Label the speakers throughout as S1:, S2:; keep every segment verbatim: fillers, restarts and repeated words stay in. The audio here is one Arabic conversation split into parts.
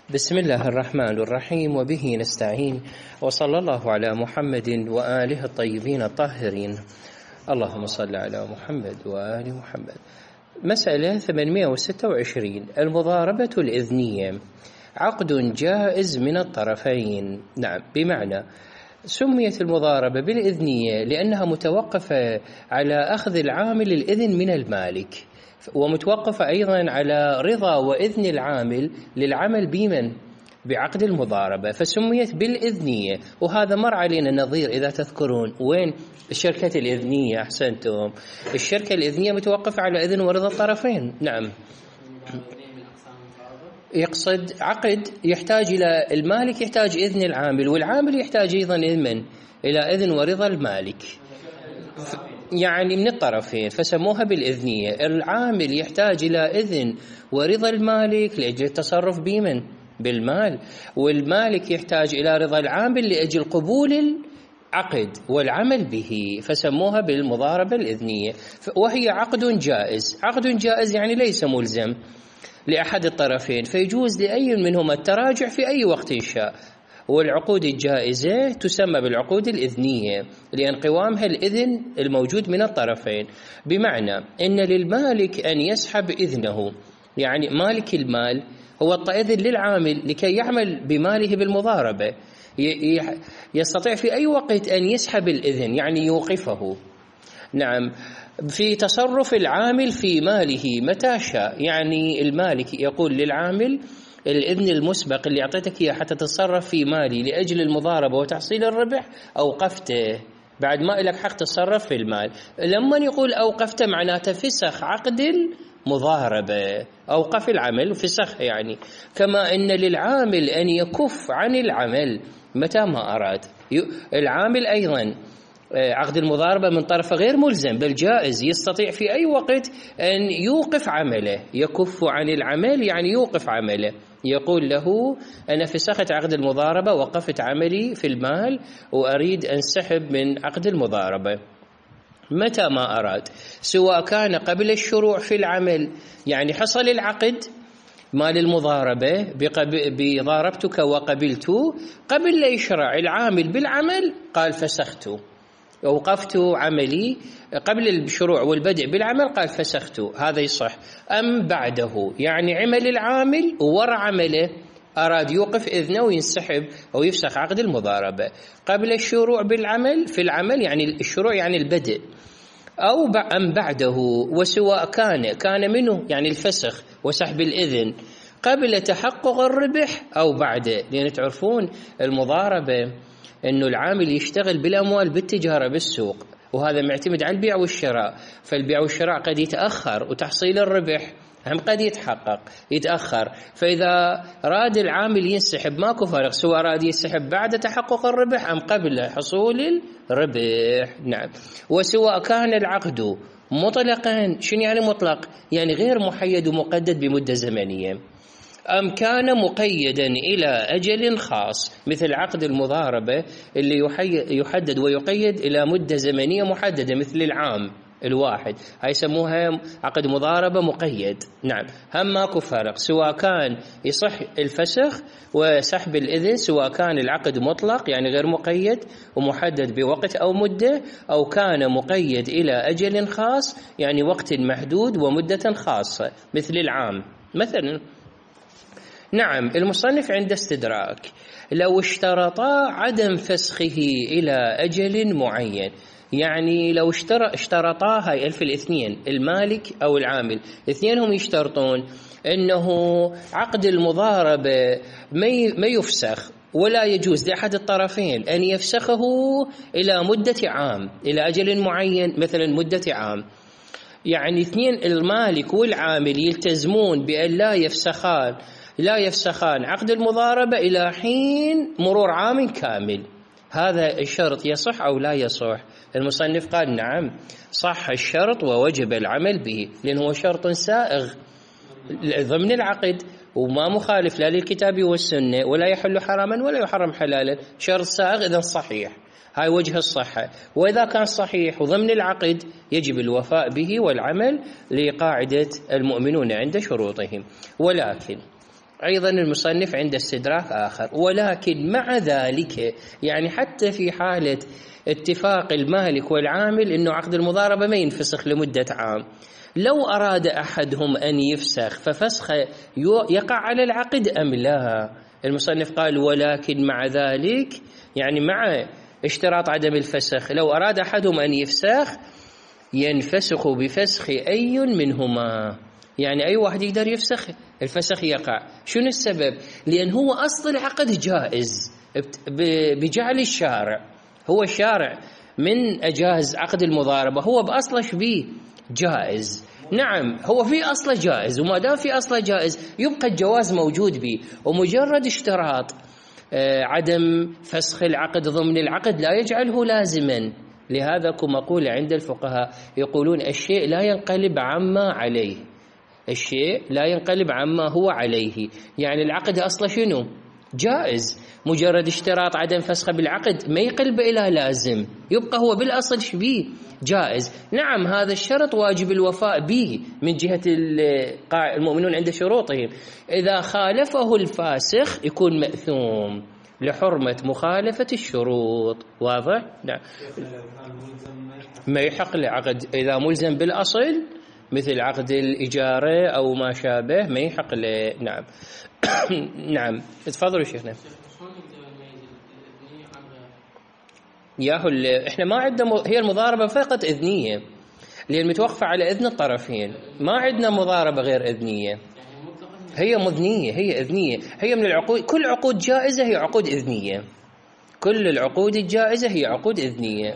S1: بسم الله الرحمن الرحيم، وبه نستعين، وصلى الله على محمد وآله الطيبين الطاهرين. اللهم صل على محمد وآل محمد. مسألة ثمانمائة وستة وعشرين: المضاربة الإذنية عقد جائز من الطرفين. نعم، بمعنى سميت المضاربة بالإذنية لأنها متوقفة على أخذ العامل الإذن من المالك، ومتوقفة أيضا على رضا وإذن العامل للعمل بمن؟ بعقد المضاربة، فسميت بالإذنية. وهذا مر علينا النظير إذا تذكرون. وين الشركة الإذنية؟ أحسنتم، الشركة الإذنية متوقفة على إذن ورضا الطرفين. نعم، يقصد عقد يحتاج إلى المالك، يحتاج إذن العامل، والعامل يحتاج أيضا إذن إلى إذن ورضا المالك، يعني من الطرفين، فسموها بالإذنية. العامل يحتاج إلى إذن ورضا المالك لأجل التصرف بمن؟ بالمال، والمالك يحتاج إلى رضا العامل لأجل قبول العقد والعمل به، فسموها بالمضاربة الإذنية. وهي عقد جائز. عقد جائز يعني ليس ملزم لأحد الطرفين، فيجوز لأي منهما التراجع في أي وقت شاء. والعقود الجائزة تسمى بالعقود الإذنية لأن قوامها الإذن الموجود من الطرفين، بمعنى أن للمالك أن يسحب إذنه، يعني مالك المال هو أعطى إذن للعامل لكي يعمل بماله بالمضاربة، يستطيع في أي وقت أن يسحب الإذن، يعني يوقفه. نعم، في تصرف العامل في ماله متى شاء، يعني المالك يقول للعامل الإذن المسبق اللي أعطيتك إياه حتى تتصرف في مالي لأجل المضاربة وتحصيل الربح أوقفته، بعد ما لك حق تتصرف في المال. لما يقول أوقفته معناته فسخ عقد المضاربة، أوقف العمل فسخ يعني. كما أن للعامل أن يكف عن العمل متى ما أراد. العامل أيضا عقد المضاربة من طرف غير ملزم بل جائز، يستطيع في أي وقت أن يوقف عمله، يكف عن العمل يعني يوقف عمله، يقول له أنا فسخت عقد المضاربة، وقفت عملي في المال وأريد أن سحب من عقد المضاربة متى ما أراد، سواء كان قبل الشروع في العمل، يعني حصل العقد مال المضاربة بضاربتك وقبلت، قبل لا يشرع العامل بالعمل قال فسخت، وقفت عملي قبل الشروع والبدء بالعمل قال فسخت، هذا يصح. أم بعده، يعني عمل العامل وورا عمله أراد يوقف إذنه وينسحب أو يفسخ عقد المضاربة قبل الشروع بالعمل في العمل، يعني الشروع يعني البدء، أو أم بعده، وسواء كان كان منه يعني الفسخ وسحب الإذن قبل تحقق الربح أو بعده، لأن تعرفون المضاربة أنه العامل يشتغل بالأموال بالتجارة بالسوق، وهذا معتمد على البيع والشراء، فالبيع والشراء قد يتأخر وتحصيل الربح هم قد يتحقق يتأخر، فإذا راد العامل ينسحب ماكو فرق، سواء راد ينسحب بعد تحقق الربح أم قبل حصول الربح. نعم، وسواء كان العقد مطلقا. شنو يعني مطلق؟ يعني غير محيد ومقدد بمدة زمنية، أم كان مقيدا إلى أجل خاص، مثل عقد المضاربة اللي يحدد ويقيد إلى مدة زمنية محددة مثل العام الواحد، هاي يسموها عقد مضاربة مقيد. نعم، هم ماكو فرق، سواء كان يصح الفسخ وسحب الإذن، سواء كان العقد مطلق يعني غير مقيد ومحدد بوقت أو مدة، أو كان مقيد إلى أجل خاص يعني وقت محدود ومدة خاصة مثل العام مثلا. نعم، المصنف عند استدراك لو اشترطا عدم فسخه إلى أجل معين، يعني لو اشترطا هاي الف الاثنين المالك أو العامل اثنينهم يشترطون أنه عقد المضاربة ما يفسخ ولا يجوز لأحد الطرفين أن يفسخه إلى مدة عام، إلى أجل معين مثلا مدة عام، يعني اثنين المالك والعامل يلتزمون بأن لا يفسخان لا يفسخان عقد المضاربة إلى حين مرور عام كامل. هذا الشرط يصح أو لا يصح؟ المصنف قال نعم صح الشرط ووجب العمل به، لأنه شرط سائغ ضمن العقد وما مخالف لا للكتاب والسنة، ولا يحل حراما ولا يحرم حلالا، شرط سائغ إذن صحيح، هاي وجه الصحة. وإذا كان صحيح وضمن العقد يجب الوفاء به والعمل لقاعدة المؤمنون عند شروطهم. ولكن أيضا المصنف عنده استدراك آخر، ولكن مع ذلك يعني حتى في حالة اتفاق المالك والعامل إنه عقد المضاربة ما ينفسخ لمدة عام، لو أراد أحدهم أن يفسخ ففسخ يقع على العقد أم لا؟ المصنف قال ولكن مع ذلك يعني مع اشتراط عدم الفسخ، لو أراد أحدهم أن يفسخ ينفسخ بفسخ أي منهما، يعني أي واحد يقدر يفسخ الفسخ يقع. شنو السبب؟ لأن هو أصل العقد جائز بجعل الشارع، هو الشارع من أجاز عقد المضاربة، هو بأصله شبيه جائز. نعم هو في أصله جائز، وما دام في أصله جائز يبقى الجواز موجود به، ومجرد اشتراط عدم فسخ العقد ضمن العقد لا يجعله لازما. لهذا مقولة عند الفقهاء يقولون الشيء لا ينقلب عما عليه، الشيء لا ينقلب عما هو عليه، يعني العقد أصله شنو؟ جائز، مجرد اشتراط عدم فسخه بالعقد ما يقلب إلى لازم، يبقى هو بالأصل شبيه جائز. نعم هذا الشرط واجب الوفاء به من جهة المؤمنون عند شروطهم، إذا خالفه الفاسخ يكون مأثوم لحرمة مخالفة الشروط. واضح؟ نعم ما يحق لعقد إذا ملزم بالأصل مثل عقد الإجارة أو ما شابه ما يحق له. نعم نعم تفضلوا شيخنا. ياهو احنا ما عندنا م... هي المضاربة فقط إذنية، لأن متوقفة على إذن الطرفين، ما عندنا مضاربة غير إذنية، هي مذنية هي إذنية، هي من العقود، كل عقود جائزة هي عقود إذنية، كل العقود الجائزة هي عقود إذنية.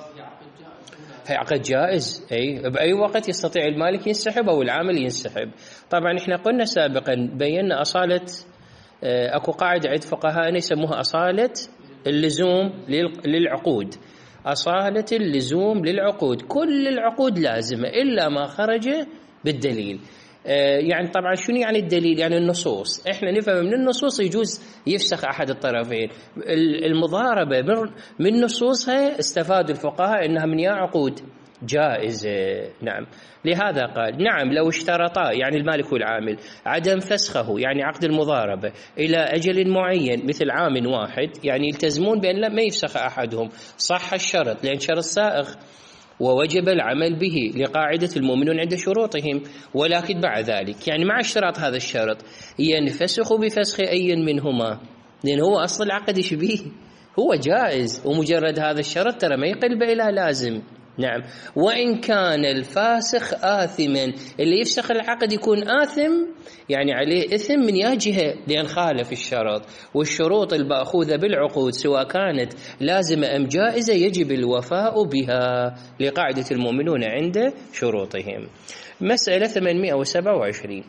S1: هي عقد جائز أي بأي وقت يستطيع المالك ينسحب أو العامل ينسحب. طبعا إحنا قلنا سابقا بينا أصالة، أكو قاعدة عند فقهاء يسموها أصالة اللزوم للعقود، أصالة اللزوم للعقود، كل العقود لازمة إلا ما خرج بالدليل. يعني طبعا شنو يعني الدليل؟ يعني النصوص، احنا نفهم من النصوص يجوز يفسخ احد الطرفين. المضاربه من نصوصها استفاد الفقهاء انها من يا عقود جائزه. نعم لهذا قال نعم لو اشترطا يعني المالك والعامل عدم فسخه يعني عقد المضاربه الى اجل معين مثل عام واحد، يعني يلتزمون بان لا ما يفسخ احدهم، صح الشرط لان شرط سائغ ووجب العمل به لقاعدة المؤمنون عند شروطهم، ولكن بعد ذلك يعني مع اشتراط هذا الشرط ينفسخ بفسخ أي منهما، لأن هو أصل العقد شبيه هو جائز، ومجرد هذا الشرط ترى ما يقلب إلى لازم. نعم وإن كان الفاسخ آثما، اللي يفسخ العقد يكون آثم يعني عليه إثم من يا جهة لأن خالف الشرط، والشروط المأخوذة بالعقود سواء كانت لازمة أم جائزة يجب الوفاء بها لقاعدة المؤمنون عند شروطهم. مسألة ثمانمائة وسبعة وعشرين،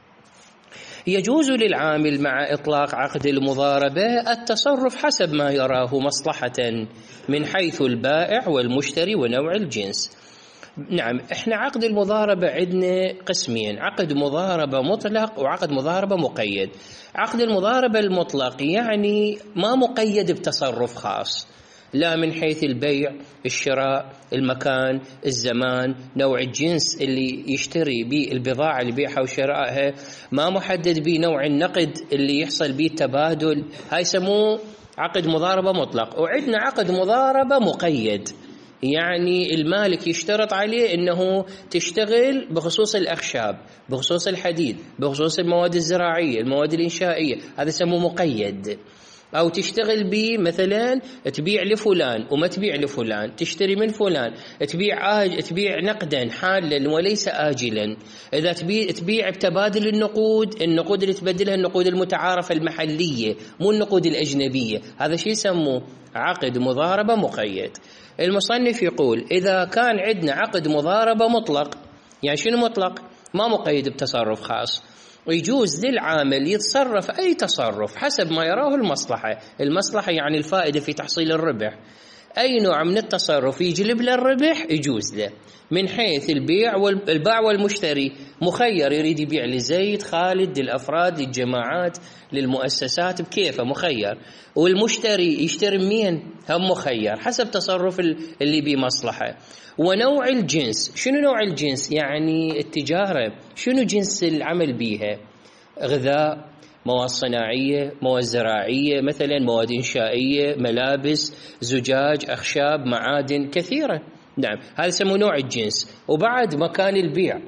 S1: يجوز للعامل مع إطلاق عقد المضاربة التصرف حسب ما يراه مصلحة من حيث البائع والمشتري ونوع الجنس. نعم احنا عقد المضاربة عندنا قسمين، عقد مضاربة مطلق وعقد مضاربة مقيد. عقد المضاربة المطلق يعني ما مقيد بتصرف خاص، لا من حيث البيع، الشراء، المكان، الزمان، نوع الجنس اللي يشتري به البضاعة اللي بيعها وشرائها، ما محدد به نوع النقد اللي يحصل به التبادل، هاي يسموه عقد مضاربة مطلق. وعندنا عقد مضاربة مقيد، يعني المالك يشترط عليه أنه تشتغل بخصوص الأخشاب، بخصوص الحديد، بخصوص المواد الزراعية، المواد الإنشائية، هذا يسموه مقيد. أو تشتغل به مثلا تبيع لفلان وما تبيع لفلان، تشتري من فلان، تبيع آج... تبيع نقدا حالا وليس آجلا. إذا تبيع تبيع بتبادل النقود، النقود اللي تبدلها النقود المتعارفة المحلية مو النقود الأجنبية، هذا شيء يسموه عقد مضاربة مقيد. المصنف يقول إذا كان عندنا عقد مضاربة مطلق، يعني شنو مطلق؟ ما مقيد بتصرف خاص، ويجوز للعامل يتصرف أي تصرف حسب ما يراه المصلحة، المصلحة يعني الفائدة في تحصيل الربح، أي نوع من التصرف يجلب له الربح يجوز له. من حيث البيع والباع والمشتري مخير، يريد يبيع لزيد، خالد، للأفراد، للجماعات، للمؤسسات بكيفه مخير. والمشتري يشتري مين؟ هم مخير حسب تصرف اللي بيه مصلحة. ونوع الجنس، شنو نوع الجنس؟ يعني التجارة شنو جنس العمل بيها؟ غذاء، مواد صناعية، مواد زراعية مثلا، مواد إنشائية، ملابس، زجاج، أخشاب، معادن كثيرة. نعم، هذا يسمونه نوع الجنس. وبعد مكان البيع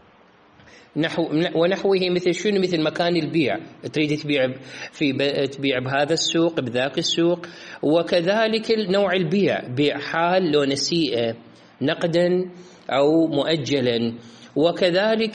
S1: نحو ونحوه، مثل شنو؟ مثل مكان البيع، تريد تبيع في تبيع بهذا السوق بذاك السوق. وكذلك نوع البيع، بيع حال لو نسيئة، نقدا أو مؤجلا. وكذلك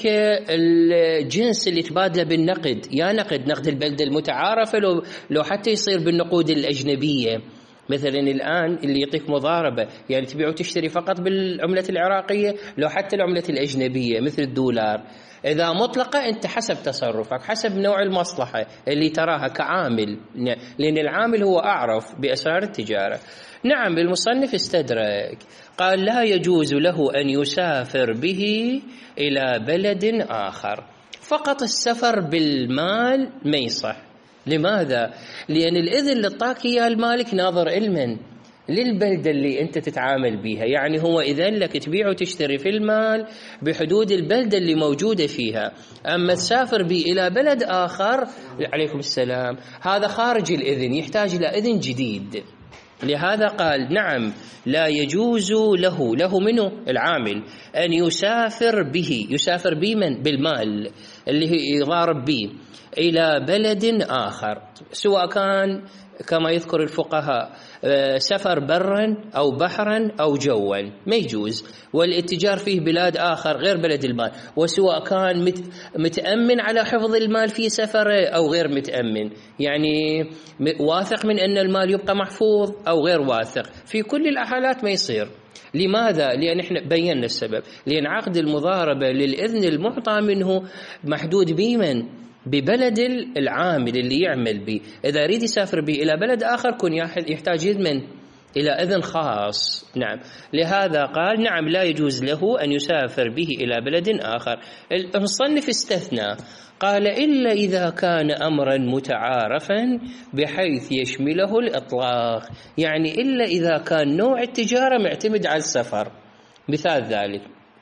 S1: الجنس اللي تبادله بالنقد، يا نقد نقد البلدة المتعارفة، لو لو حتى يصير بالنقود الأجنبية. مثلا الآن اللي يعطيك مضاربة، يعني تبيع وتشتري فقط بالعملة العراقية، لو حتى العملة الأجنبية مثل الدولار. إذا مطلقة أنت حسب تصرفك، حسب نوع المصلحة اللي تراها كعامل، لأن العامل هو أعرف بأسرار التجارة. نعم، المصنف استدرك، قال لا يجوز له أن يسافر به إلى بلد آخر. فقط السفر بالمال ما يصح. لماذا؟ لأن الإذن اللي اعطاك إياه المالك ناظر علما للبلدة اللي أنت تتعامل بها، يعني هو إذن لك تبيع وتشتري في المال بحدود البلدة اللي موجودة فيها. أما تسافر به إلى بلد آخر، عليكم السلام، هذا خارج الإذن، يحتاج إلى إذن جديد. لهذا قال نعم لا يجوز له له منه العامل أن يسافر به، يسافر به من؟ بالمال اللي يضارب به، إلى بلد آخر، سواء كان كما يذكر الفقهاء سفر برا أو بحرا أو جوا، ما يجوز. والاتجار فيه بلاد آخر غير بلد المال، وسواء كان متأمن على حفظ المال في سفره أو غير متأمن، يعني واثق من أن المال يبقى محفوظ أو غير واثق، في كل الحالات ما يصير. لماذا؟ لأن احنا بينا السبب، لأن عقد المضاربة للإذن المعطى منه محدود بمن؟ ببلد العامل اللي يعمل به. إذا يريد يسافر به إلى بلد آخر كن يحتاج من؟ إلى إذن خاص. نعم، لهذا قال نعم لا يجوز له أن يسافر به إلى بلد آخر. المصنف استثنى، قال إلا إذا كان أمرا متعارفا بحيث يشمله الإطلاق، يعني إلا إذا كان نوع التجارة معتمد على السفر. مثال ذلك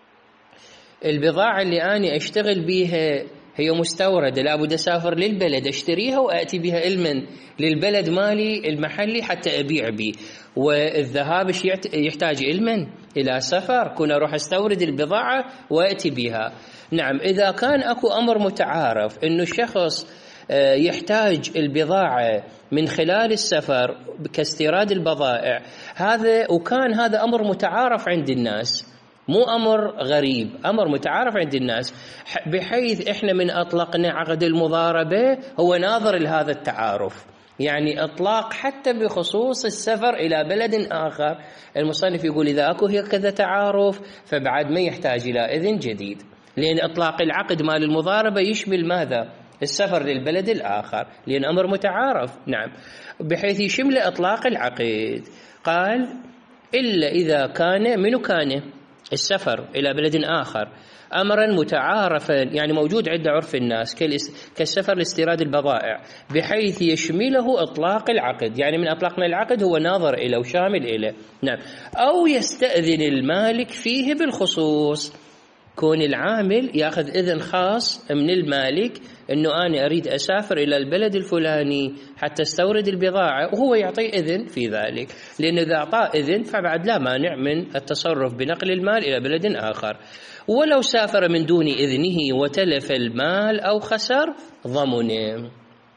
S1: البضاعة اللي أنا أشتغل بيها هي مستوردة، لابد أسافر للبلد أشتريها وأتي بها علما للبلد مالي المحلي حتى أبيع به. والذهاب يحتاج علما إلى سفر، كنا أروح أستورد البضاعة وأتي بها. نعم، إذا كان أكو أمر متعارف إنه الشخص يحتاج البضاعة من خلال السفر كاستيراد البضائع، هذا وكان هذا أمر متعارف عند الناس، مو أمر غريب، أمر متعارف عند الناس، بحيث إحنا من أطلقنا عقد المضاربة هو ناظر لهذا التعارف، يعني إطلاق حتى بخصوص السفر إلى بلد آخر. المصنف يقول إذا أكو هكذا تعارف فبعد ما يحتاج إلى إذن جديد، لأن إطلاق العقد مال المضاربة يشمل ماذا؟ السفر للبلد الآخر، لأن أمر متعارف. نعم، بحيث يشمل إطلاق العقد. قال إلا إذا كان منو كان السفر إلى بلد آخر أمرا متعارفا، يعني موجود عند عرف الناس كالسفر لاستيراد البضائع، بحيث يشمله إطلاق العقد، يعني من أطلقنا العقد هو ناظر إليه وشامل إليه. نعم، أو يستأذن المالك فيه بالخصوص، كون العامل يأخذ إذن خاص من المالك أنه أنا أريد أسافر إلى البلد الفلاني حتى استورد البضاعة، وهو يعطي إذن في ذلك، لأن إذا أعطى إذن فبعد لا مانع من التصرف بنقل المال إلى بلد آخر. ولو سافر من دون إذنه وتلف المال أو خسر ضمنه.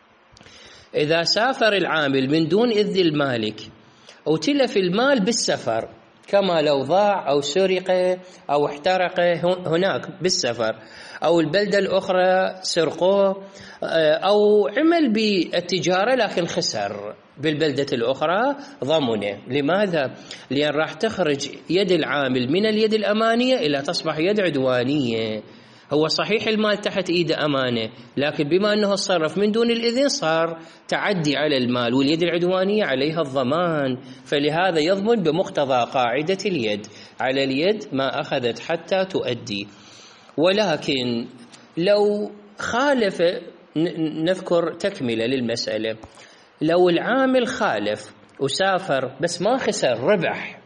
S1: إذا سافر العامل من دون إذن المالك وتلف المال بالسفر، كما لو ضاع أو سرق أو احترق هناك بالسفر، أو البلدة الأخرى سرقوه، أو عمل بالتجارة لكن خسر بالبلدة الأخرى، ضمنه. لماذا؟ لأن راح تخرج يد العامل من اليد الأمانية إلى تصبح يد عدوانية. هو صحيح المال تحت إيد أمانة، لكن بما أنه صرف من دون الإذن صار تعدي على المال، واليد العدوانية عليها الضمان، فلهذا يضمن بمقتضى قاعدة اليد، على اليد ما أخذت حتى تؤدي. ولكن لو خالف، نذكر تكملة للمسألة، لو العامل خالف وسافر بس ما خسر ربح،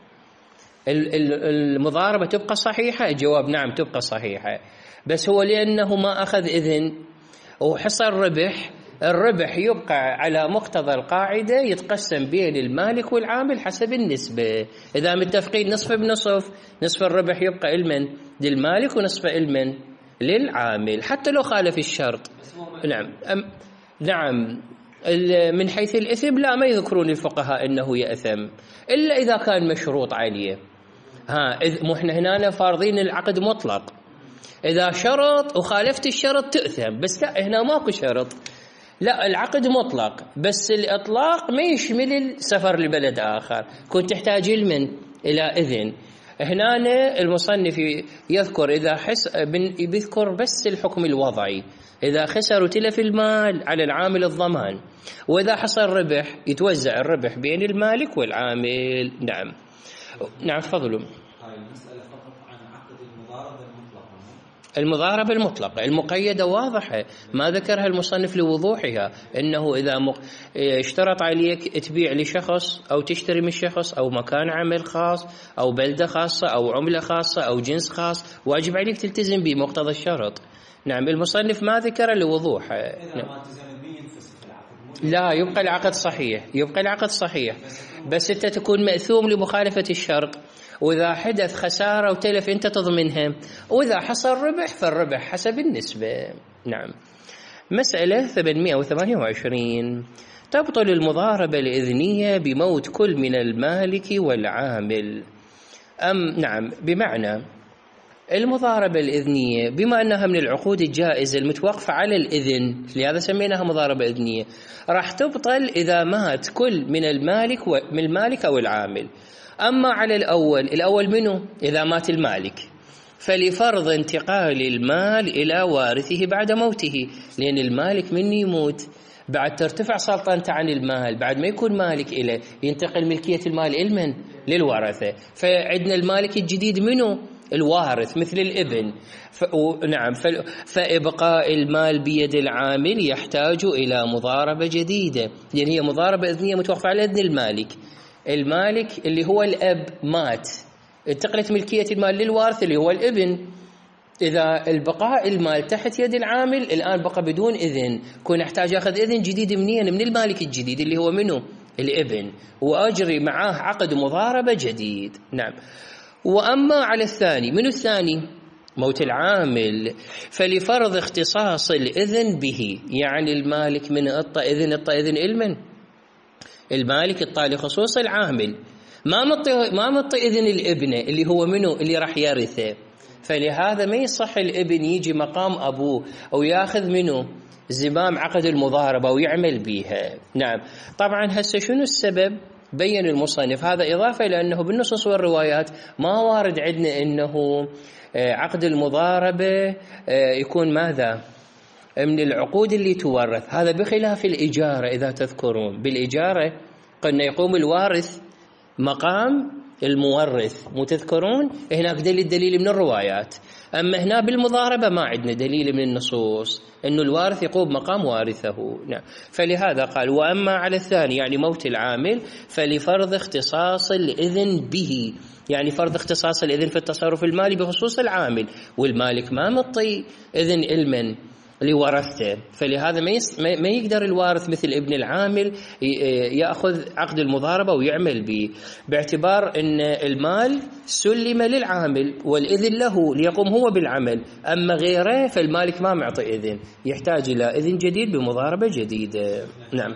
S1: المضاربة تبقى صحيحة؟ الجواب نعم تبقى صحيحة، بس هو لأنه ما أخذ إذن وحصل ربح الربح يبقى على مقتضى القاعدة يتقسم بين المالك والعامل حسب النسبة. إذا متفقين نصف بنصف، نصف الربح يبقى لمن؟ للمالك ونصف لمن؟ للعامل، حتى لو خالف الشرط. نعم أم نعم من حيث الإثم لا، ما يذكرون الفقهاء أنه يأثم إلا إذا كان مشروط عليه. ها مو احنا هنا فارضين العقد مطلق، إذا شرط وخالفت الشرط تأثم، بس لا هنا ماكو شرط، لا العقد مطلق، بس الإطلاق ما يشمل السفر لبلد آخر، كنت تحتاج من إلى إذن. هنا المصنف يذكر إذا حس بيذكر بس الحكم الوضعي، إذا خسر وتلف المال على العامل الضمان، وإذا حصل ربح يتوزع الربح بين المالك والعامل. نعم نعم تفضلوا.
S2: هاي المسألة فقط عن عقد المضاربة المطلقة،
S1: المضاربة المطلقة، المقيدة واضحة ما ذكرها المصنف لوضوحها، إنه إذا اشترط عليك تبيع لشخص أو تشتري من شخص أو مكان عمل خاص أو بلدة خاصة أو عملة خاصة أو جنس خاص، واجب عليك تلتزم بمقتضى الشرط. نعم المصنف ما ذكر لوضوحه. نعم. لا يبقى العقد صحيح، يبقى العقد صحيح، بس أنت تكون مأثوم لمخالفة الشرط، وإذا حدث خسارة وتلف أنت تضمنها، وإذا حصل ربح فالربح حسب النسبة. نعم. مسألة ثمانمئة وثمانية وعشرين، تبطل المضاربة الإذنية بموت كل من المالك والعامل. أم نعم بمعنى المضاربة الإذنية بما أنها من العقود الجائزة المتوقفة على الإذن، لهذا سميناها مضاربة إذنية، راح تبطل إذا مات كل من المالك ومن المالك أو العامل. أما على الأول، الأول منه إذا مات المالك، فلفرض انتقال المال إلى وارثه بعد موته، لأن المالك من يموت بعد ترتفع سلطنته عن المال، بعد ما يكون مالك إليه ينتقل ملكية المال إلمن؟ للورثة. فعندنا المالك الجديد منه الوارث مثل الابن. ف... نعم ف... فإبقاء المال بيد العامل يحتاج إلى مضاربة جديدة، لأن هي مضاربة إذنية متوقفة على إذن المالك. المالك اللي هو الأب مات، انتقلت ملكية المال للوارث اللي هو الابن. إذا البقاء المال تحت يد العامل الآن بقى بدون إذن، كون أحتاج أخذ إذن جديد منين؟ من المالك الجديد اللي هو منه الابن، وأجري معاه عقد مضاربة جديد. نعم. وأما على الثاني، من الثاني موت العامل، فلفرض اختصاص الإذن به، يعني المالك من اطى إذن اطى إذن المن المالك اطى لخصوص العامل، ما مطي ما مطي إذن الابن اللي هو منه اللي راح يرثه، فلهذا ما يصح الابن يجي مقام أبوه أو ياخذ منه زمام عقد المضاربة ويعمل بها. نعم. طبعا هسه شنو السبب؟ بين المصنف هذا إضافة إلى أنه بالنصوص والروايات ما وارد عندنا أنه عقد المضاربة يكون ماذا؟ من العقود اللي تورث، هذا بخلاف الإجارة. إذا تذكرون بالإجارة قلنا يقوم الوارث مقام المورث، مو تذكرون؟ هناك دليل دليل من الروايات، أما هنا بالمضاربة ما عندنا دليل من النصوص أنه الوارث يقوم مقام وارثه. نعم. فلهذا قال وأما على الثاني يعني موت العامل فلفرض اختصاص الإذن به، يعني فرض اختصاص الإذن في التصرف المالي بخصوص العامل، والمالك ما مطي إذن المن لورثته، فلهذا ما, يس... ما يقدر الوارث مثل ابن العامل يأخذ عقد المضاربة ويعمل به، باعتبار أن المال سلم للعامل والإذن له ليقوم هو بالعمل، أما غيره فالمالك ما معطي إذن، يحتاج إلى إذن جديد بمضاربة جديدة. نعم.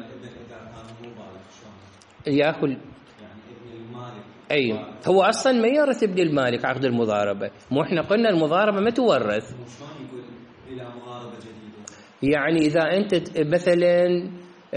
S1: يأكل أي هو أصلا ما يرث ابن المالك عقد المضاربة، مو إحنا قلنا المضاربة ما تورث، يعني إذا أنت مثلا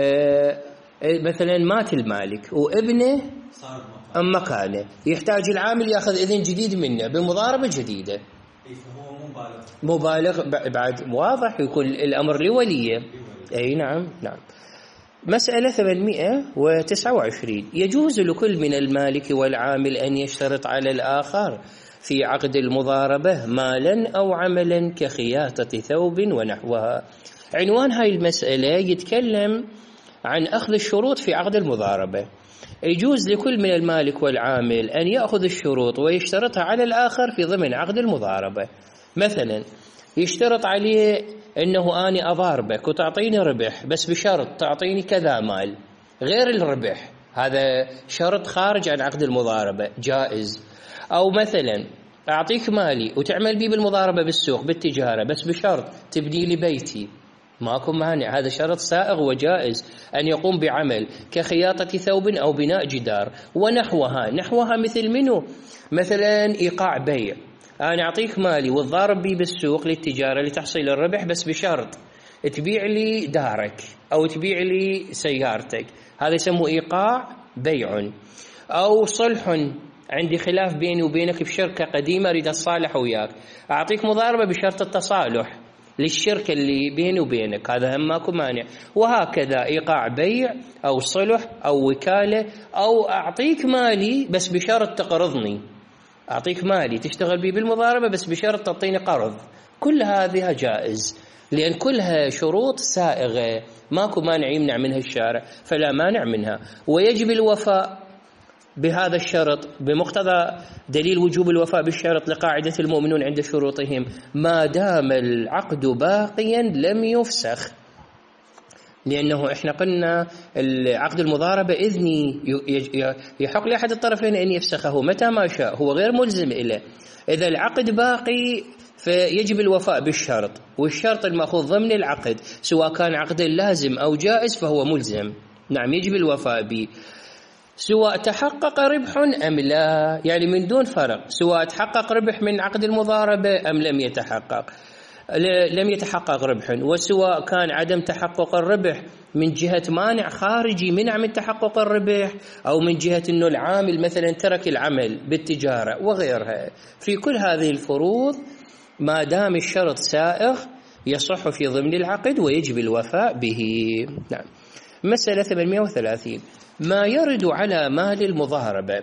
S1: مثلا مات المالك وابنه أم مكانه، يحتاج العامل يأخذ إذن جديد منه بمضاربة جديدة. مبالغ بعد واضح يكون الأمر لوليه. أي نعم. نعم. مسألة ثمانمئة وتسعة وعشرين، يجوز لكل من المالك والعامل أن يشترط على الآخر في عقد المضاربة مالا أو عملا كخياطة ثوب ونحوها. عنوان هاي المسألة يتكلم عن أخذ الشروط في عقد المضاربة. يجوز لكل من المالك والعامل أن يأخذ الشروط ويشترطها على الآخر في ضمن عقد المضاربة. مثلا يشترط عليه أنه أنا أضاربك وتعطيني ربح، بس بشرط تعطيني كذا مال غير الربح، هذا شرط خارج عن عقد المضاربة جائز. أو مثلا أعطيك مالي وتعمل بي بالمضاربة بالسوق بالتجارة، بس بشرط تبني لي بيتي، ماكو مانع، هذا شرط سائغ وجائز. أن يقوم بعمل كخياطة ثوب أو بناء جدار ونحوها. نحوها مثل منه؟ مثلا إيقاع بيع، أنا أعطيك مالي وتضارب بي بالسوق للتجارة لتحصيل الربح، بس بشرط تبيع لي دارك أو تبيع لي سيارتك، هذا يسموه إيقاع بيع. أو صلح، عندي خلاف بيني وبينك بشركة قديمة أريد أتصالح وياك، أعطيك مضاربة بشرط التصالح للشركة اللي بيني وبينك، هذا هم ماكو مانع. وهكذا إيقاع بيع أو صلح أو وكالة. أو أعطيك مالي بس بشرط تقرضني، أعطيك مالي تشتغل بي بالمضاربة بس بشرط تعطيني قرض، كل هذه جائز، لأن كلها شروط سائغة ماكو مانع يمنع منها الشارع، فلا مانع منها. ويجب الوفاء بهذا الشرط بمقتضى دليل وجوب الوفاء بالشرط لقاعدة المؤمنون عند شروطهم ما دام العقد باقيا لم يفسخ، لأنه إحنا قلنا العقد المضاربة إذني يحق لأحد الطرفين أن يفسخه متى ما شاء، هو غير ملزم إليه. إذا العقد باقي فيجب الوفاء بالشرط، والشرط المأخوذ ضمن العقد سواء كان عقد لازم أو جائز فهو ملزم، نعم يجب الوفاء به، سواء تحقق ربح أم لا، يعني من دون فرق، سواء تحقق ربح من عقد المضاربة أم لم يتحقق لم يتحقق ربح، وسواء كان عدم تحقق الربح من جهة مانع خارجي منع من تحقق الربح، أو من جهة أنه العامل مثلا ترك العمل بالتجارة وغيرها. في كل هذه الفروض ما دام الشرط سائغ يصح في ضمن العقد ويجب الوفاء به. نعم. مسألة ثمانمائة وثلاثين، ما يرد على مال المضاربة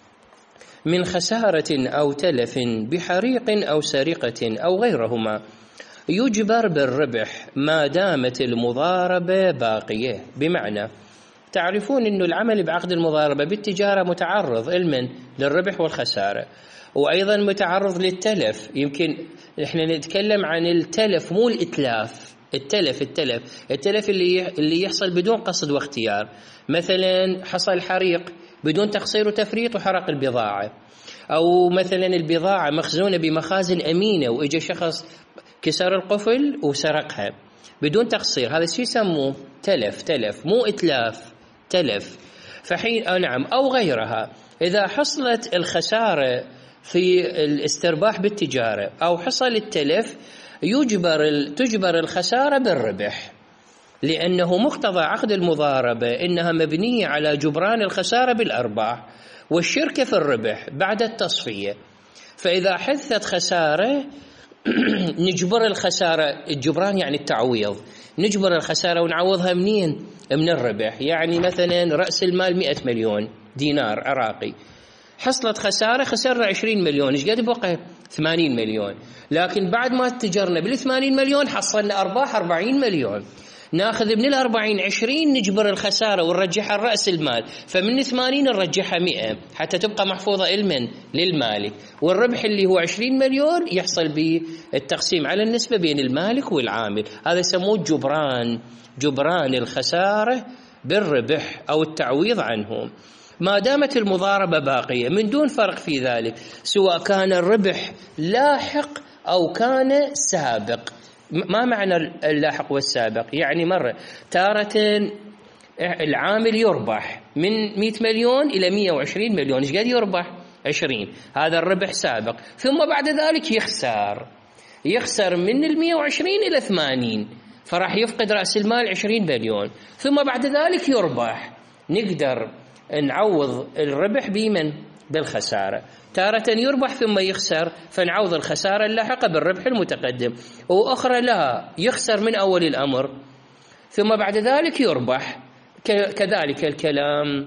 S1: من خسارة أو تلف بحريق أو سرقة أو غيرهما يجبر بالربح ما دامت المضاربة باقية. بمعنى تعرفون أن العمل بعقد المضاربة بالتجارة متعرض علما للربح والخسارة، وأيضا متعرض للتلف. يمكن إحنا نتكلم عن التلف مو الإتلاف، التلف التلف التلف اللي اللي يحصل بدون قصد واختيار، مثلا حصل حريق بدون تقصير وتفريط وحرق البضاعة، أو مثلا البضاعة مخزونة بمخازن أمينة وإجا شخص كسر القفل وسرقها بدون تقصير، هذا الشيء يسموه تلف، تلف مو إتلاف، تلف. فحين نعم أو غيرها، إذا حصلت الخسارة في الاسترباح بالتجارة أو حصل التلف يجبر تجبر الخسارة بالربح، لأنه مقتضى عقد المضاربة إنها مبنية على جبران الخسارة بالأرباح والشركة في الربح بعد التصفية. فإذا حدثت خسارة نجبر الخسارة، الجبران يعني التعويض، نجبر الخسارة ونعوضها منين؟ من الربح. يعني مثلا رأس المال مئة مليون دينار عراقي، حصلت خسارة خسرنا عشرين مليون، ايش قد بقى؟ ثمانين مليون، لكن بعد ما تجرنا بالثمانين مليون حصلنا أرباح أربعين مليون، ناخذ من الأربعين عشرين نجبر الخسارة ونرجعها رأس المال، فمن ثمانين نرجعها مئة حتى تبقى محفوظة علما للمالك، والربح اللي هو عشرين مليون يحصل بالتقسيم على النسبة بين المالك والعامل، هذا يسموه جبران، جبران الخسارة بالربح أو التعويض عنه ما دامت المضاربة باقية، من دون فرق في ذلك، سواء كان الربح لاحق أو كان سابق. ما معنى اللاحق والسابق؟ يعني مرة تارة العامل يربح من مئة مليون إلى مئة وعشرين مليون، ايش قد يربح؟ عشرين، هذا الربح سابق، ثم بعد ذلك يخسر يخسر من المئة وعشرين إلى ثمانين، فراح يفقد رأس المال عشرين مليون، ثم بعد ذلك يربح، نقدر نعوض الربح بمن؟ بالخسارة. تارة يربح ثم يخسر فنعوض الخسارة اللاحقة بالربح المتقدم، وأخرى لا يخسر من أول الأمر ثم بعد ذلك يربح، كذلك الكلام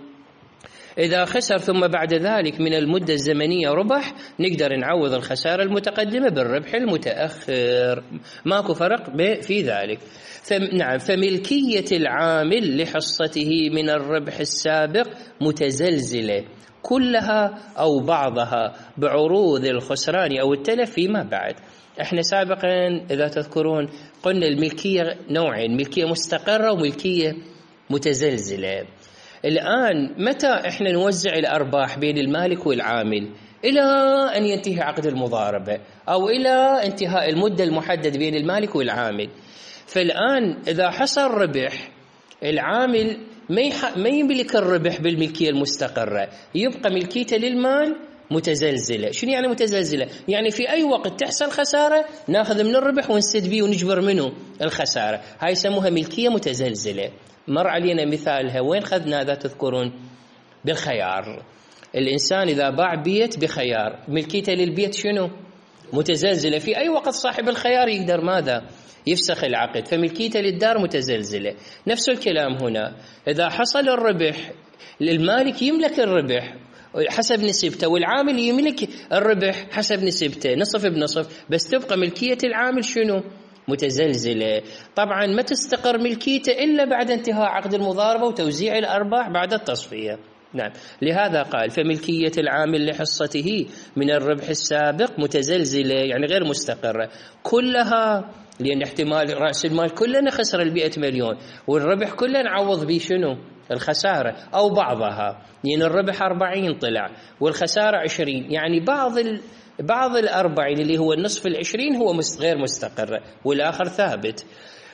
S1: إذا خسر ثم بعد ذلك من المدة الزمنية ربح نقدر نعوض الخسارة المتقدمة بالربح المتأخر، ماكو فرق في ذلك. نعم، فملكية العامل لحصته من الربح السابق متزلزلة كلها أو بعضها بعروض الخسران أو التلف فيما بعد. احنا سابقا إذا تذكرون قلنا الملكية نوعين، ملكية مستقرة وملكية متزلزلة. الآن متى احنا نوزع الأرباح بين المالك والعامل؟ إلى أن ينتهي عقد المضاربة أو إلى انتهاء المدة المحددة بين المالك والعامل. فالآن إذا حصل ربح، العامل ما يملك الربح بالملكية المستقرة، يبقى ملكيته للمال متزلزلة. شنو يعني متزلزلة؟ يعني في أي وقت تحصل خسارة ناخذ من الربح ونسد بيه ونجبر منه الخسارة، هاي يسموها ملكية متزلزلة. مر علينا مثالها وين خذنا إذا تذكرون؟ بالخيار. الإنسان إذا باع بيت بخيار، ملكيته للبيت شنو؟ متزلزلة. في أي وقت صاحب الخيار يقدر ماذا؟ يفسخ العقد، فملكيته للدار متزلزلة. نفس الكلام هنا، إذا حصل الربح المالك يملك الربح حسب نسبته، والعامل يملك الربح حسب نسبته، نصف بنصف، بس تبقى ملكية العامل شنو؟ متزلزلة. طبعا ما تستقر ملكيته إلا بعد انتهاء عقد المضاربة وتوزيع الأرباح بعد التصفية. نعم، لهذا قال فملكية العامل لحصته من الربح السابق متزلزلة، يعني غير مستقرة كلها، لأن احتمال رأس المال كلنا خسر المئة مليون والربح كله نعوض به شنو؟ الخسارة، أو بعضها، لأن الربح أربعين طلع والخسارة عشرين، يعني بعض ال... بعض الأربعين اللي هو النصف العشرين هو غير مستقرة والآخر ثابت.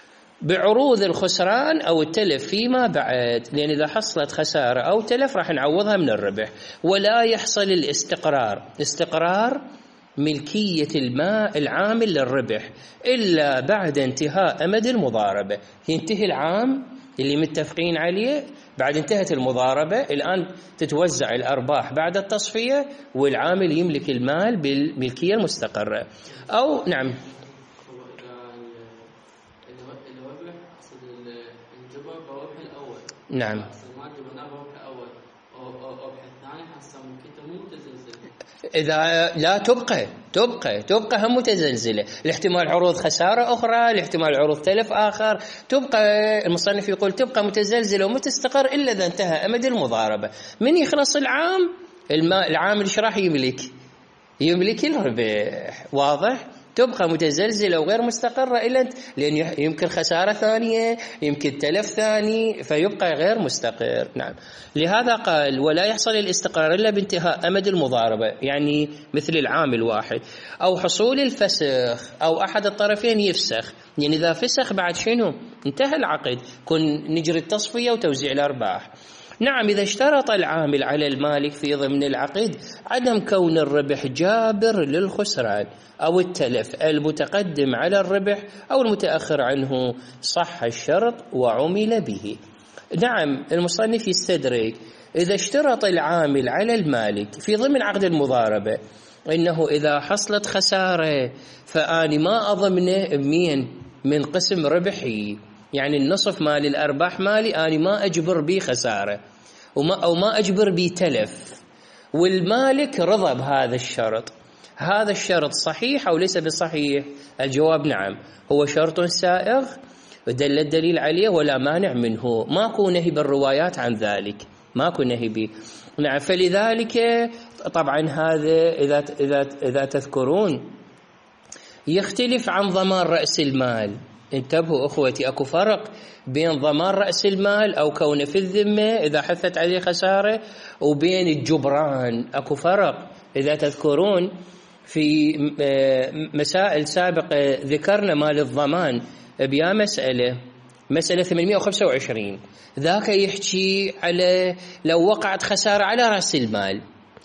S1: بعروض الخسران أو التلف فيما بعد، لأن إذا حصلت خسارة أو تلف راح نعوضها من الربح. ولا يحصل الاستقرار، استقرار ملكية الماء العامل للربح إلا بعد انتهاء أمد المضاربة. ينتهي العام اللي متفقين عليه، بعد انتهت المضاربة الآن تتوزع الأرباح بعد التصفية والعامل يملك المال بالملكية المستقرة. أو نعم نعم إذا لا تبقى تبقى تبقى هم متزلزلة، الاحتمال عروض خسارة أخرى، الاحتمال عروض تلف آخر، تبقى المصنف يقول تبقى متزلزلة ومتستقر إلا إذا انتهى أمد المضاربة. من يخلص العام العامل إيش راح يملك؟ يملك الربح. واضح؟ تبقى متزلزلة وغير مستقرة إلا لأن يمكن خسارة ثانية، يمكن تلف ثاني، فيبقى غير مستقر. نعم، لهذا قال ولا يحصل الاستقرار إلا بانتهاء أمد المضاربة، يعني مثل العام الواحد، أو حصول الفسخ أو أحد الطرفين يفسخ. يعني إذا فسخ بعد شنو؟ انتهى العقد، كن نجري التصفية وتوزيع الأرباح. نعم، إذا اشترط العامل على المالك في ضمن العقد عدم كون الربح جابر للخسران أو التلف المتقدم على الربح أو المتأخر عنه، صح الشرط وعمل به. نعم، المصنف يستدرك إذا اشترط العامل على المالك في ضمن عقد المضاربة إنه إذا حصلت خسارة فأني ما أضمنه مين من قسم ربحي، يعني النصف مال الأرباح مالي، أنا ما أجبر بي خسارة وما أو ما أجبر بي تلف، والمالك رضى بهذا الشرط. هذا الشرط صحيح أو ليس بصحيح؟ الجواب نعم، هو شرط سائغ ودل الدليل عليه ولا مانع منه، ماكو نهي بالروايات عن ذلك، ماكو نهي به. نعم، فلذلك طبعا هذا إذا إذا إذا تذكرون يختلف عن ضمان رأس المال. انتبهوا أخوتي، أكو فرق بين ضمان رأس المال أو كونه في الذمة إذا حثت عليه خسارة، وبين الجبران أكو فرق. إذا تذكرون في مسائل سابقة ذكرنا مال الضمان بيا مسألة مسألة ثمانمئة وخمسة وعشرين، ذاك يحكي على لو وقعت خسارة على رأس المال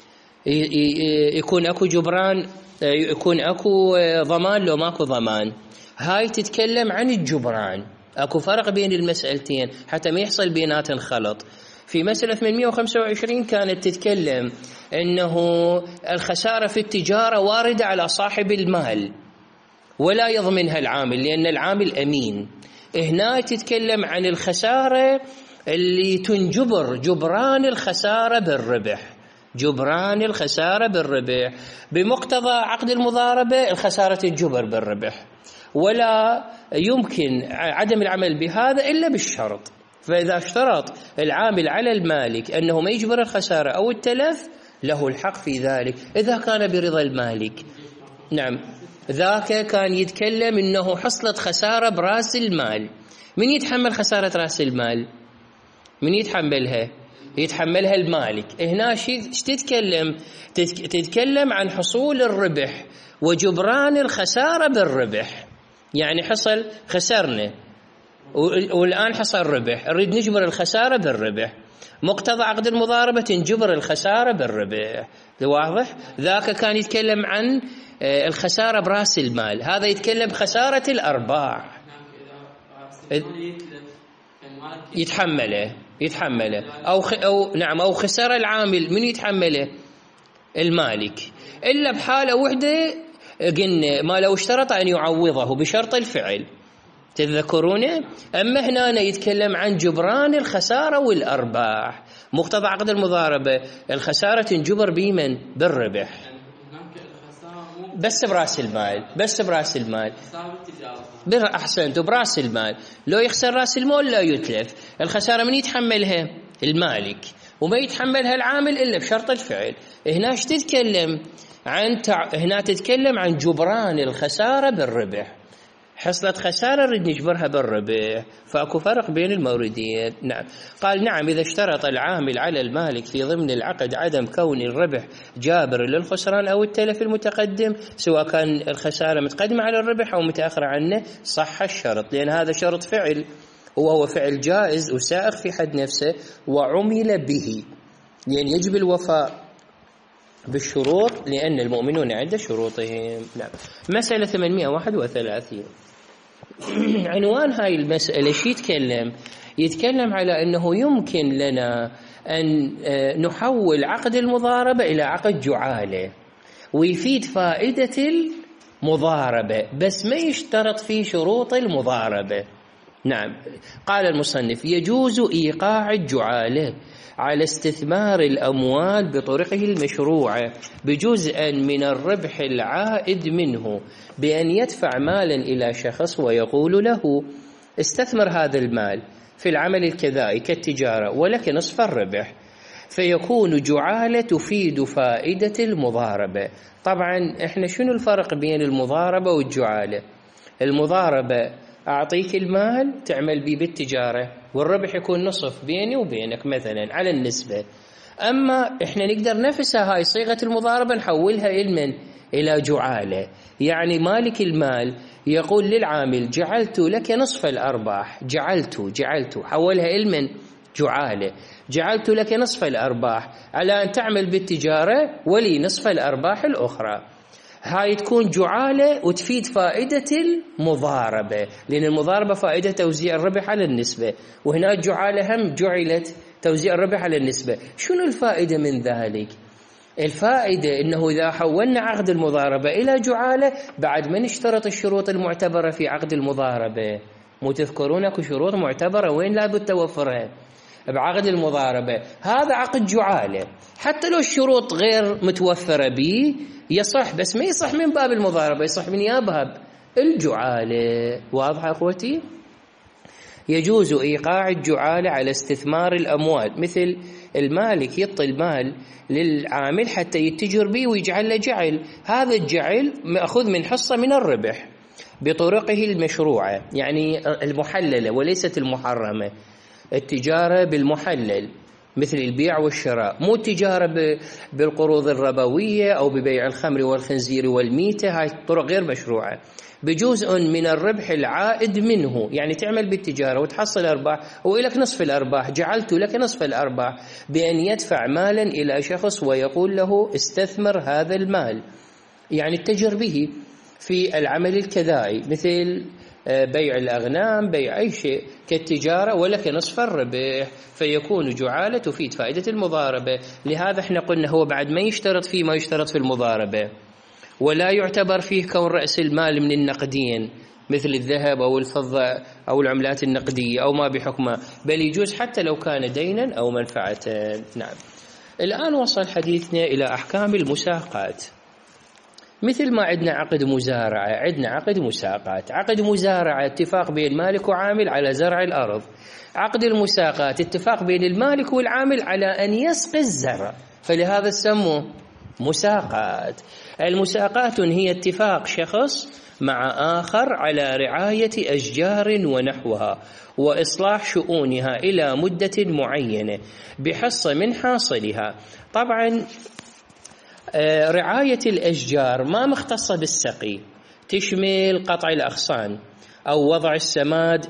S1: يكون أكو جبران، يكون أكو ضمان لو ماكو ضمان. هاي تتكلم عن الجبران، أكو فرق بين المسألتين حتى ما يحصل بيناتن خلط. في مسألة ثمانمئة وخمسة وعشرين كانت تتكلم أنه الخسارة في التجارة واردة على صاحب المال ولا يضمنها العامل لأن العامل أمين. هنا تتكلم عن الخسارة اللي تنجبر، جبران الخسارة بالربح، جبران الخسارة بالربح بمقتضى عقد المضاربة، الخسارة تنجبر بالربح، ولا يمكن عدم العمل بهذا إلا بالشرط. فإذا اشترط العامل على المالك أنه ما يجبر الخسارة أو التلف له الحق في ذلك إذا كان برضا المالك. نعم، ذاك كان يتكلم إنه حصلت خسارة برأس المال. من يتحمل خسارة رأس المال؟ من يتحملها؟ يتحملها المالك. هنا شيء تتكلم تتكلم عن حصول الربح وجبران الخسارة بالربح. يعني حصل خسرنا والآن حصل ربح، نريد نجبر الخسارة بالربح. مقتضى عقد المضاربة تنجبر الخسارة بالربح. واضح؟ ذاك كان يتكلم عن الخسارة برأس المال، هذا يتكلم بخسارة الأرباح. يتحمله يتحمله أو خ... أو نعم أو خسارة العامل، من يتحمله؟ المالك. إلا بحالة وحدة قلنا ما لو اشترط أن يعوضه بشرط الفعل، تذكرون؟ أما هنا يتكلم عن جبران الخسارة والأرباح. مقتضى عقد المضاربة الخسارة تنجبر بمن؟ بالربح. بس براس المال، بس براس المال. أحسنت، براس المال. لو يخسر راس المال لا يتلف. الخسارة من يتحملها؟ المالك، وما يتحملها العامل إلا بشرط الفعل. هنا تتكلم عن تع... هنا تتكلم عن جبران الخسارة بالربح. حصلت خسارة نريد نجبرها بالربح، فأكو فرق بين الموردين. نعم. قال نعم إذا اشترط العامل على المالك في ضمن العقد عدم كون الربح جابر للخسران أو التلف المتقدم، سواء كان الخسارة متقدمة على الربح أو متأخرة عنه، صح الشرط، لأن هذا شرط فعل وهو فعل جائز وسائغ في حد نفسه وعمل به، لأن يجب الوفاء بالشروط لأن المؤمنون عند شروطهم. نعم. مسألة ثمانمائة وواحد وثلاثين. عنوان هاي المسألة شي يتكلم؟ يتكلم على أنه يمكن لنا أن نحول عقد المضاربة إلى عقد جعالة ويفيد فائدة المضاربة، بس ما يشترط فيه شروط المضاربة. نعم. قال المصنف يجوز إيقاع الجعالة على استثمار الأموال بطرقه المشروعة بجزء من الربح العائد منه، بأن يدفع مالا إلى شخص ويقول له استثمر هذا المال في العمل الكذائي كالتجارة ولك نصف الربح، فيكون جعالة تفيد فائدة المضاربة. طبعا احنا شنو الفرق بين المضاربة والجعالة؟ المضاربة أعطيك المال تعمل بيه بالتجارة والربح يكون نصف بيني وبينك مثلا على النسبة. أما إحنا نقدر نفسها هاي صيغة المضاربة نحولها إلمن؟ إلى جعالة. يعني مالك المال يقول للعامل جعلت لك نصف الأرباح، جعلت جعلت حولها إلمن؟ جعالة. جعلت لك نصف الأرباح على أن تعمل بالتجارة ولي نصف الأرباح الأخرى. هاي تكون جعالة وتفيد فائدة المضاربة، لأن المضاربة فائدة توزيع الربح على النسبة، وهنا جعالة هم جعلت توزيع الربح على النسبة. شنو الفائدة من ذلك؟ الفائدة إنه إذا حولنا عقد المضاربة إلى جعالة بعد ما نشترط الشروط المعتبرة في عقد المضاربة. مو تذكرون اكو شروط معتبرة وين لابد توفرها بعقد المضاربة؟ هذا عقد جعالة، حتى لو الشروط غير متوفرة به يصح، بس ما يصح من باب المضاربة، يصح من يابها الجعالة. واضح أخوتي؟ يجوز إيقاع الجعالة على استثمار الأموال، مثل المالك يعطي المال للعامل حتى يتجر به ويجعل له جعل، هذا الجعل مأخوذ من حصة من الربح بطرقه المشروعة، يعني المحللة وليست المحرمة. التجارة بالمحلل مثل البيع والشراء، مو التجارة بالقروض الربوية أو ببيع الخمر والخنزير والميتة، هاي طرق غير مشروعة. بجزء من الربح العائد منه، يعني تعمل بالتجارة وتحصل أرباح وإلك نصف الأرباح، جعلت لك نصف الأرباح بأن يدفع مالا إلى شخص ويقول له استثمر هذا المال، يعني اتجر به في العمل الكذائي مثل بيع الأغنام، بيع أي شيء كالتجارة، ولك نصف الربح، فيكون جعالة تفيد فائدة المضاربة. لهذا احنا قلنا هو بعد ما يشترط فيه ما يشترط في المضاربة، ولا يعتبر فيه كون رأس المال من النقدين مثل الذهب أو الفضة أو العملات النقدية أو ما بحكمه، بل يجوز حتى لو كان دينا أو منفعة. نعم. الآن وصل حديثنا إلى أحكام المساقات. مثل ما عندنا عقد مزارعة عندنا عقد مساقات. عقد مزارعة اتفاق بين المالك وعامل على زرع الأرض، عقد المساقات اتفاق بين المالك والعامل على أن يسقي الزرع، فلهذا سموه مساقات. المساقات هي اتفاق شخص مع آخر على رعاية أشجار ونحوها وإصلاح شؤونها إلى مدة معينة بحصة من حاصلها. طبعا رعاية الأشجار ما مختصة بالسقي، تشمل قطع الأغصان أو وضع السماد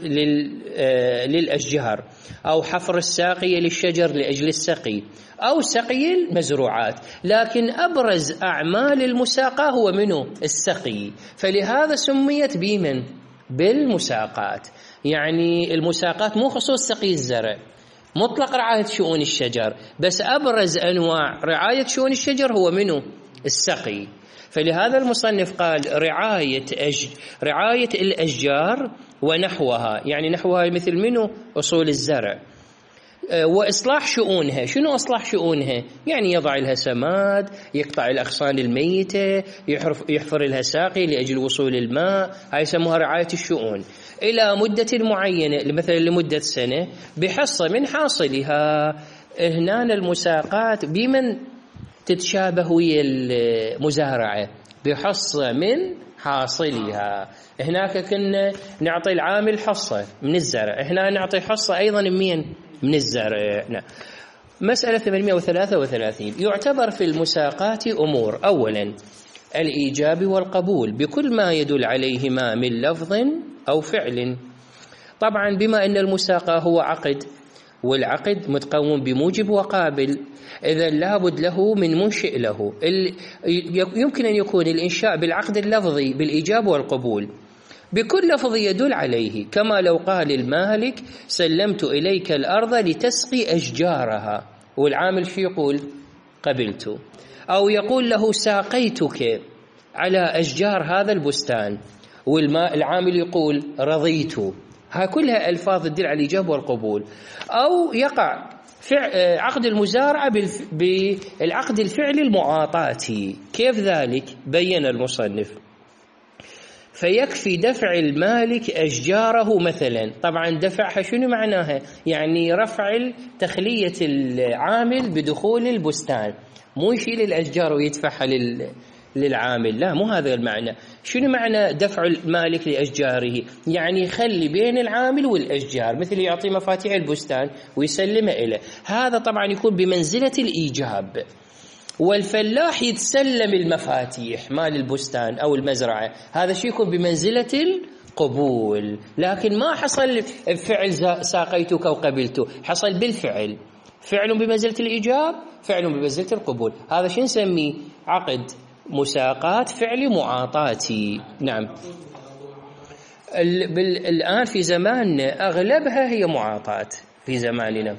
S1: للأشجار أو حفر الساقية للشجر لأجل السقي أو سقي المزروعات، لكن أبرز أعمال المساقاة هو منه السقي، فلهذا سميت بمن بالمساقات. يعني المساقات مو خصوص سقي الزرع، مطلق رعاية شؤون الشجر، بس أبرز أنواع رعاية شؤون الشجر هو منه السقي. فلهذا المصنف قال رعاية أج... رعاية الأشجار ونحوها، يعني نحوها مثل منه أصول الزرع، وإصلاح شؤونها. شنو إصلاح شؤونها؟ يعني يضع لها سماد، يقطع الأغصان الميتة، يحفر لها ساقي لأجل وصول الماء، هاي يسموها رعاية الشؤون إلى مدة معينة، مثلا لمدة سنة بحصة من حاصلها. هنا المساقات بمن تتشابه ويا المزارعة بحصة من حاصلها. هناك كنا نعطي العامل حصة من الزرع، هنا نعطي حصة أيضا من من الزرع. نعم. مسألة ثمانمائة وثلاثة وثلاثين. يعتبر في المساقات أمور: أولا الإيجاب والقبول بكل ما يدل عليهما من لفظ أو فعل. طبعا بما أن المساقة هو عقد، والعقد متقوم بموجب وقابل، إذا لابد له من منشئ له. يمكن أن يكون الإنشاء بالعقد اللفظي بالإيجاب والقبول بكل لفظ يدل عليه، كما لو قال المالك سلمت إليك الأرض لتسقي أشجارها، والعامل شو يقول؟ قبلت. أو يقول له ساقيتك على أشجار هذا البستان، والعامل يقول رضيت. ها كلها ألفاظ تدل على الإيجاب والقبول. أو يقع عقد المزارعة بالعقد الفعلي المعاطاتي. كيف ذلك؟ بين المصنف: فيكفي دفع المالك أشجاره مثلا. طبعا دفعها شنو معناها؟ يعني رفع تخلية العامل بدخول البستان، مو يشيل الأشجار ويدفعها لل للعامل، لا، مو هذا المعنى. شنو معنى دفع المالك لأشجاره؟ يعني يخلي بين العامل والأشجار، مثل يعطي مفاتيح البستان ويسلمها إليه. هذا طبعا يكون بمنزلة الإيجاب. والفلاح يتسلم المفاتيح مال البستان أو المزرعة، هذا شيء يكون بمنزلة القبول، لكن ما حصل فعل ساقيتك وقبلته، حصل بالفعل، فعل بمنزلة الإيجاب، فعل بمنزلة القبول. هذا شو نسميه؟ عقد مساقات فعلي معاطاتي. نعم. الآن في زماننا أغلبها هي معاطات في زماننا،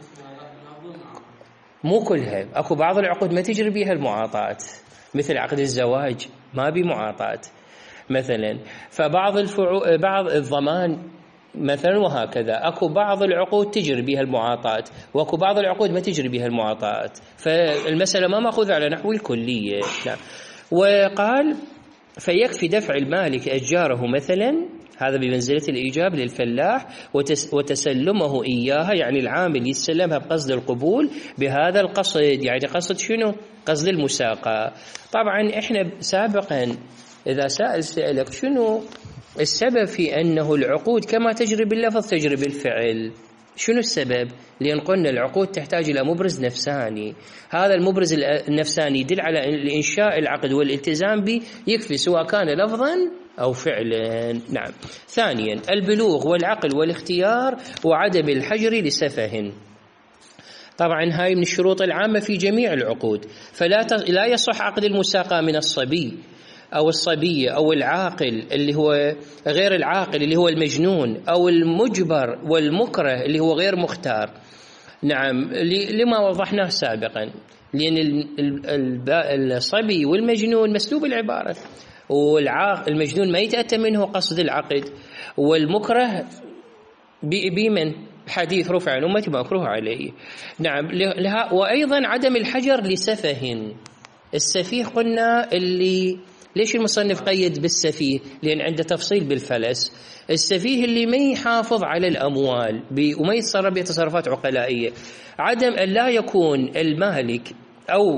S1: مو كلها. أكو بعض العقود ما تجري بها المعاطات، مثل عقد الزواج ما بي معاطات مثلا، فبعض الفعو... بعض الضمان مثلا، وهكذا. أكو بعض العقود تجري بها المعاطات، وأكو بعض العقود ما تجري بها المعاطات، فالمسألة ما مأخوذة على نحو الكلية. لا. وقال فيكفي دفع المالك أشجاره مثلا، هذا بمنزلة الإيجاب للفلاح، وتسلمه إياها، يعني العامل يسلمها بقصد القبول بهذا القصد. يعني قصد شنو؟ قصد المساقة. طبعا إحنا سابقا إذا سأل سألك شنو السبب في أنه العقود كما تجري باللفظ تجري بالفعل، شنو السبب؟ لأن قلنا العقود تحتاج إلى مبرز نفساني، هذا المبرز النفساني يدل على الإنشاء العقد والالتزام به، يكفي سواء كان لفظا أو فعلا. نعم. ثانيا البلوغ والعقل والاختيار وعدم الحجر لسفه. طبعا هاي من الشروط العامة في جميع العقود، فلا لا يصح عقد المساقة من الصبي أو الصبية أو العاقل اللي هو غير العاقل اللي هو المجنون، أو المجبر والمكره اللي هو غير مختار. نعم، لما وضحناه سابقا، لأن الصبي والمجنون مسلوب العبارة، والمجنون ما يتأتى منه قصد العقد، والمكره بمن حديث رفع عن أمتي مكروه عليه. نعم. وأيضا عدم الحجر لسفه. السفيه قلنا اللي ليش المصنف قيد بالسفيه؟ لأن عنده تفصيل بالفلس. السفيه اللي ما يحافظ على الأموال وما يتصرف بتصرفات عقلائية. عدم أن لا يكون المالك أو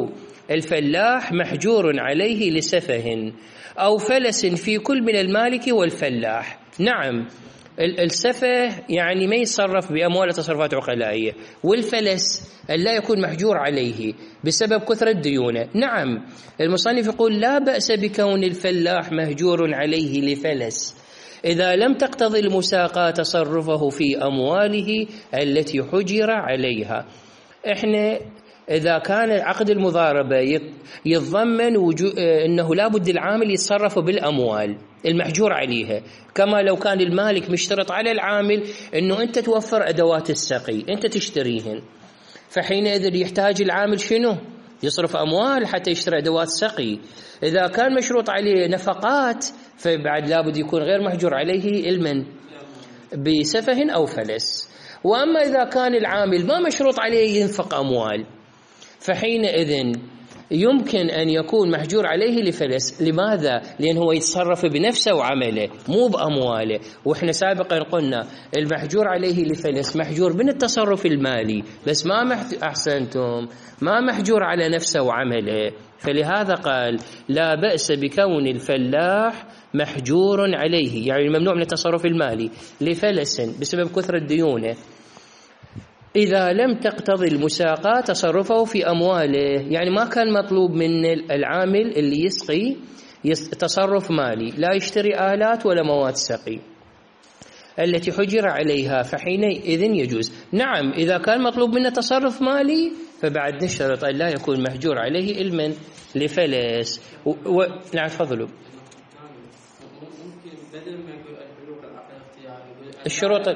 S1: الفلاح محجور عليه لسفه أو فلس في كل من المالك والفلاح. نعم، السفه يعني ما يتصرف بأموال تصرفات عقلائية، والفلس لا يكون محجور عليه بسبب كثرة ديونه. نعم، المصنف يقول لا بأس بكون الفلاح مهجور عليه لفلس إذا لم تقتضي المساقاة تصرفه في أمواله التي حجر عليها. إحنا إذا كان عقد المضاربة يتضمن أنه لا بد العامل يتصرف بالأموال المحجور عليها، كما لو كان المالك مشترط على العامل أنه أنت توفر أدوات السقي، أنت تشتريهن، فحينئذ يحتاج العامل شنو؟ يصرف أموال حتى يشتري أدوات سقي. إذا كان مشروط عليه نفقات فبعد لابد يكون غير محجور عليه المن بسفه أو فلس. وأما إذا كان العامل ما مشروط عليه ينفق أموال فحينئذ يمكن أن يكون محجور عليه لفلس. لماذا؟ لأنه يتصرف بنفسه وعمله مو بأمواله، وإحنا سابقا قلنا المحجور عليه لفلس محجور من التصرف المالي بس ما محت... أحسنتم ما محجور على نفسه وعمله. فلهذا قال لا بأس بكون الفلاح محجور عليه، يعني ممنوع من التصرف المالي لفلس بسبب كثرة ديونه إذا لم تقتضي المساقاة تصرفه في أمواله. يعني ما كان مطلوب من العامل اللي يسقي تصرف مالي، لا يشتري آلات ولا مواد سقي التي حجر عليها، فحينئذ يجوز. نعم، إذا كان مطلوب منه تصرف مالي فبعد نشترط أن لا يكون محجور عليه علما لفلس. و... و... نعم تفضلوا. الشروط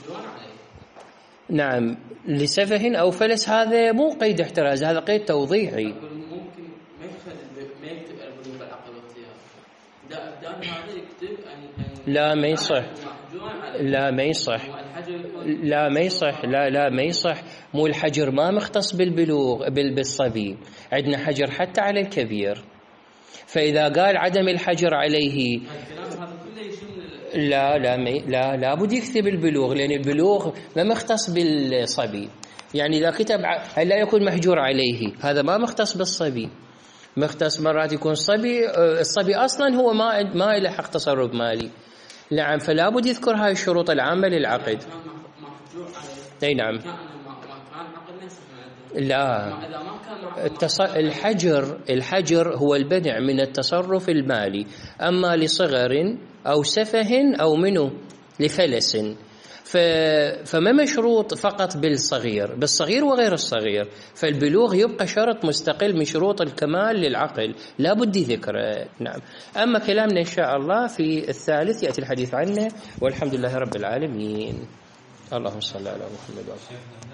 S1: نعم لسفه أو فلس هذا مو قيد احتراز، هذا قيد توضيحي.
S2: ممكن ما يخلي ما يكتب البلوغ العقل والاختيار ده ده هذا يكتب أن
S1: لا ما يصح، لا ما يصح، لا ما يصح، لا لا ما يصح. مو الحجر ما مختص بالبلوغ بالصبي، عندنا حجر حتى على الكبير. فإذا قال عدم الحجر عليه لا لا لا لا بد يكتب البلوغ، لأن البلوغ ما مختص بالصبي. يعني إذا كتب لا يكون محجور عليه هذا ما مختص بالصبي، مختص مرات يكون صبي، الصبي أصلا هو ما ما له حق تصرف مالي. نعم، فلا بد يذكر هاي الشروط العامة للعقد. أي نعم. لا، الحجر الحجر هو البدع من التصرف المالي، أما لصغر أو سفه أو منه لفلس فما مشروط فقط بالصغير، بالصغير وغير الصغير. فالبلوغ يبقى شرط مستقل من شروط الكمال للعقل لا بد ذكره. نعم. أما كلامنا إن شاء الله في الثالث يأتي الحديث عنه، والحمد لله رب العالمين. اللهم صل على محمد وعلى